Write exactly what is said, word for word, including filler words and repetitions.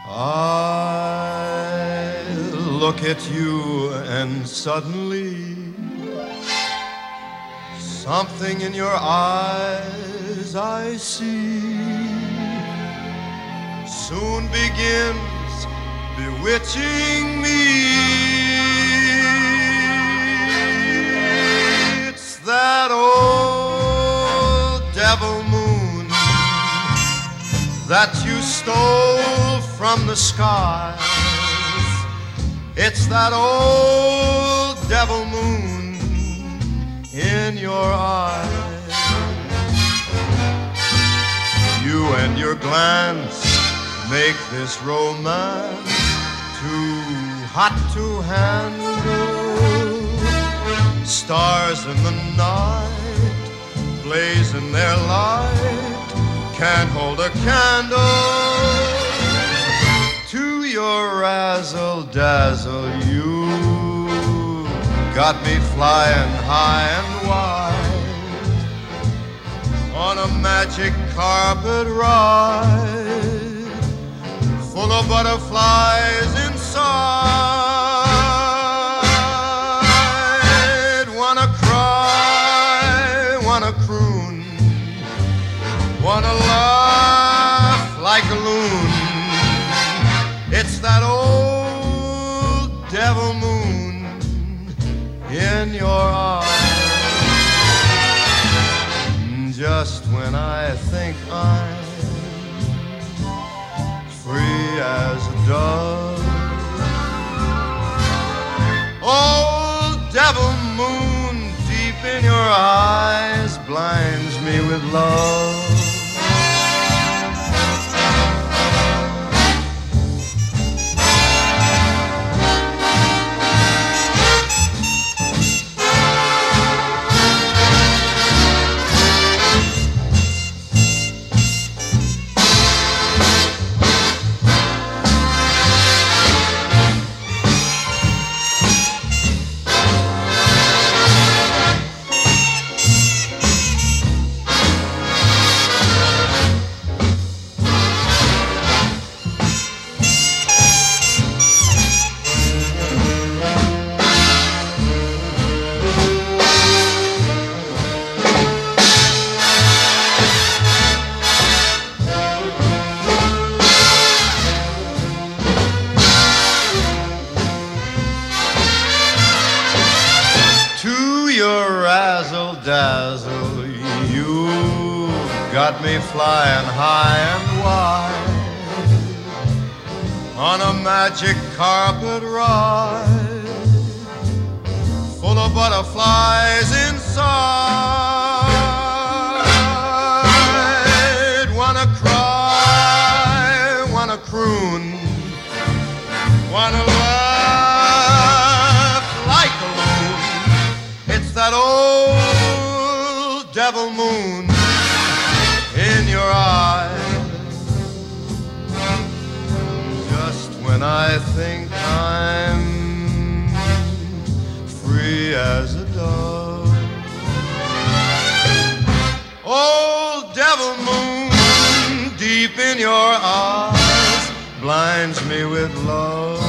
I look at you and suddenly something in your eyes I see soon begins bewitching me. It's that old devil moon that you stole from the skies. It's that old devil moon in your eyes. You and your glance make this romance too hot to handle. Stars in the night blaze in their light, can't hold a candle to your razzle-dazzle. You got me flying high and wide on a magic carpet ride, full of butterflies inside. Wanna cry, wanna croon, wanna laugh like a loon. It's that old devil moon in your eyes. Just when I think I'm free as a dove, old devil moon deep in your eyes blinds me with love. Your razzle-dazzle, you got me flying high and wide on a magic carpet ride, full of butterflies inside. Wanna cry, wanna croon, wanna laugh like a loon. It's that old devil moon in your eyes. Just when I think I'm free as a dove, old devil moon deep in your eyes blinds me with love.